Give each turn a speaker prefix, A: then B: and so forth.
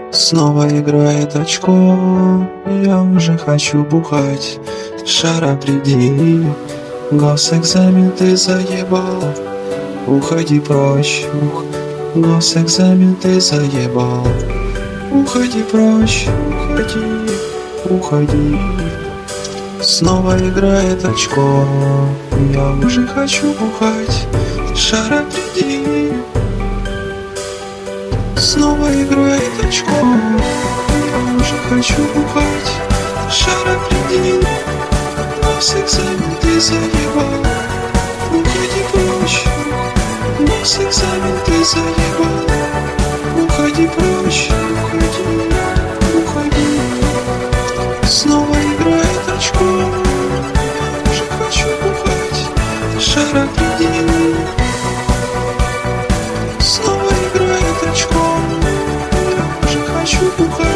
A: Снова играет очко, я уже хочу бухать. Шар определи, госэкзамен ты заебал. Уходи прочь, госэкзамен ты заебал. Уходи прочь, уходи. Снова играет очко, я уже хочу бухать. Шар определи. Снова играет очко, я уже хочу бухать. Шар определи. Госэкзамен ты заебал. Уходи прочь, госэкзамен ты заебал. Уходи прочь, уходи. Снова играет очко, я уже хочу бухать. Шар определи. Снова играет очко, я уже хочу бухать.